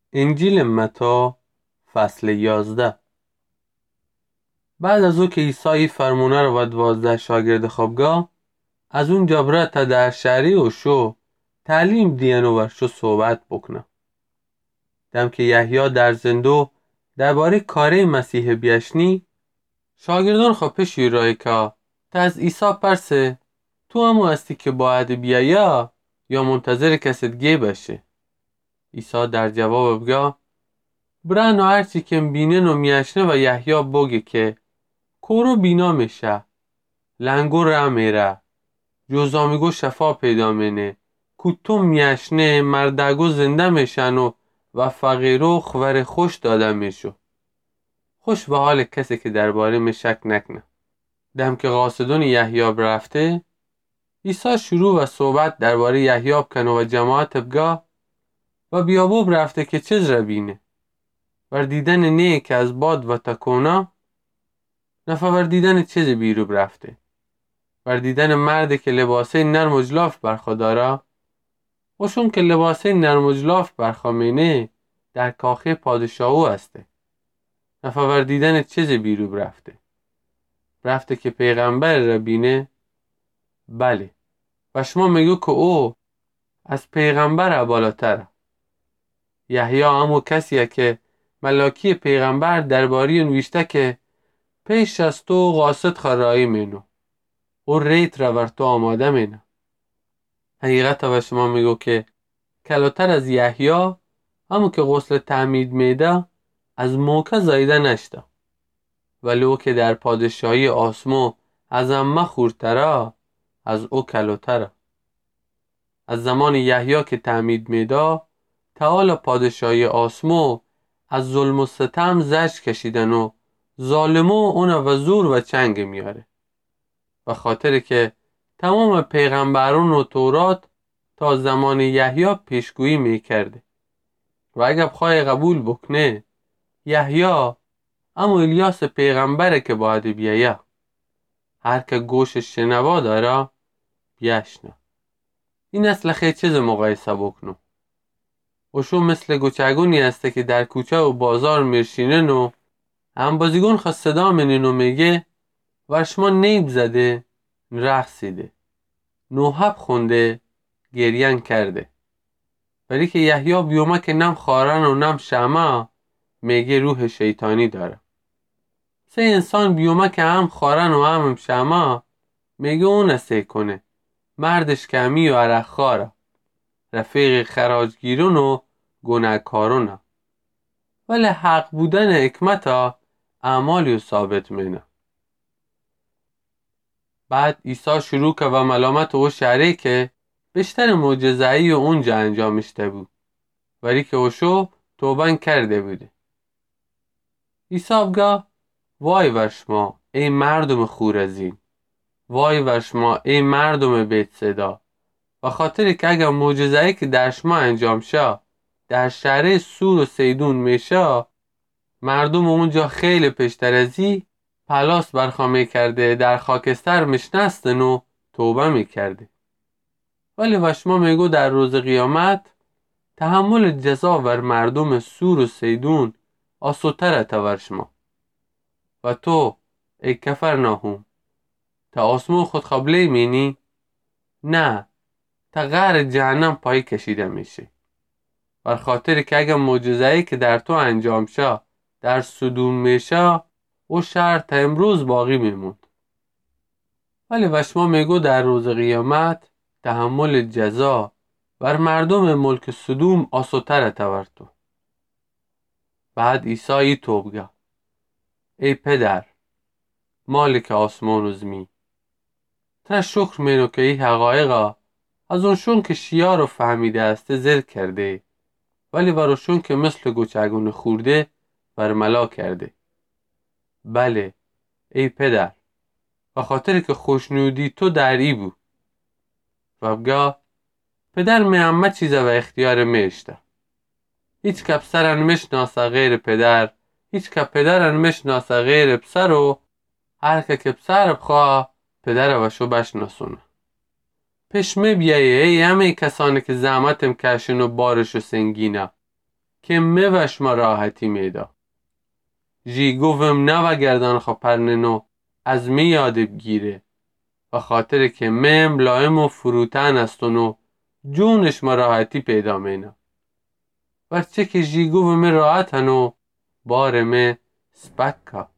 انجیل متی فصل 11. بعد از او که عیسی فرمونه رو و 12 شاگرد خوابگاه از اونجا بره تا در شهری و شو تعلیم دین و ورشو صحبت بکنه. دم که یحیی در زندو درباره کاره مسیح بیشنی شاگردان خواه پیشی رای که تا از عیسی پرسه تو همو هستی که باید بیایا یا منتظر کسی دیگه باشه. عیسی در جواب بگه برن و هرچی که بینن و میشنه و یحیی بگه که کورو بینا میشه، لنگو ره میره، جزامیگو شفا پیدا منه، کتو میشنه مردگو زنده میشن و فقیرو خبر خوش داده میشو. خوش به حال کسی که درباره می شک نکنه. دم که قاصدون یحیی برفته عیسی شروع و صحبت درباره یحیی کنه و جماعت بگه و بیابوب رفته که چیز را بینه. ور دیدن نه که از باد و تکونا نفع ور دیدن چیز بیروب رفته. ور دیدن مرد که لباسه نرم و جلاف برخوا داره و شون که لباسه نرم و جلاف برخوا مینه در کاخه پادشاهو هسته. نفع ور دیدن چیز بیروب رفته که پیغمبر را بینه. بله و شما میگو که او از پیغمبر بالاتره. یحیی همو کسیه که ملاکی پیغمبر درباره نوشته که پیش از تو قاصد خرایی مینو و ریت را ور تو آماده مینه. حقیقت و شما میگو که کلاتر از یحیی همو که غسل تعمید میده از موقع زایده نشده، ولی او که در پادشاهی آسمو از امه خورتره از او کلاتره. از زمان یحیی که تعمید میده تعالی پادشاهی آسمو از ظلم و ستم زجر کشیدن و ظالمو اون و زور و چنگ میاره. و خاطر که تمام پیغمبران و تورات تا زمان یحیی پیشگویی میکرده و اگر بخواه قبول بکنه یحیی اما الیاس پیغمبره که باید بیایه. هر که گوش شنوا داره بیشنه. این اصل خیلی چیز مقایسه بکنو. و شو مثل گوچگونی هسته که در کوچه و بازار میرشینن و همبازیگون خواه صدا منین و میگه ورشما نیب زده رقصیده، نوحب خونده گریان کرده. ولی که یحیی بیومه که نم خارن و نم شمع میگه روح شیطانی داره. سه انسان بیومه که هم خارن و هم شمع میگه اون اسه کنه مردش کمی و عرق خاره، رفیق خراجگیرون و گناهکارونه. ولی حق بودن حکمت اعمالی و ثابت مینه. بعد عیسی شروع که و ملامت او شهره که بیشتر معجزه‌ای اونجا انجامشته بود ولی که اوشو توبه کرده بوده. عیسی بگه وای ور شما ای مردم خورزین، وای ور شما ای مردم بیت صدا، و خاطر که اگر معجزه‌ای که در شما انجام شه در شهر سور و سیدون میشه مردم اونجا خیلی پیشتر ازی پلاس برخوا میکرده در خاکستر مشنستن و توبه میکرده. ولی و شما میگو در روز قیامت تحمل جزا ور مردم سور و سیدون آسوتره تا ور شما. و تو ای کفرناهوم تا آسمون خود قبله مینی؟ نه، تا غر جهنم پای کشیده میشه. بر خاطر که اگر معجزه‌ای که در تو انجام شه در سدوم میشه او شهر تا امروز باقی میموند. ولی و شما میگو در روز قیامت تحمل جزا بر مردم ملک سدوم آسوتره تا ور تو. بعد عیسی تو بگه ای پدر مالک آسمان و زمین، تا شکر مینو که ای حقایقا از اونشون که شیا رو فهمیده است زر کرده ولی براشون که مثل گوچگون خورده برملا کرده. بله ای پدر و خاطر که خوشنودی تو در ای بود. و بگه پدر می همه چیزه و اختیار میشته. هیچ که پسرن مشناسه غیر پدر، هیچ که پدرن مشناسه غیر پسر و هر که پسر بخواه پدر وشو بشناسونه. پیش می بیایی ای همه کسانی که زحمتم کشن و بارشو سنگینه که موش ما راحتی میدا. جی گوهم نو گردان خو پرننو از می یاد بگیره، و خاطر که مم لایم و فروتن استونو جونش ما راحتی پیدا مینا. ورچه که جی گوهم راحت هنو بار سپکا.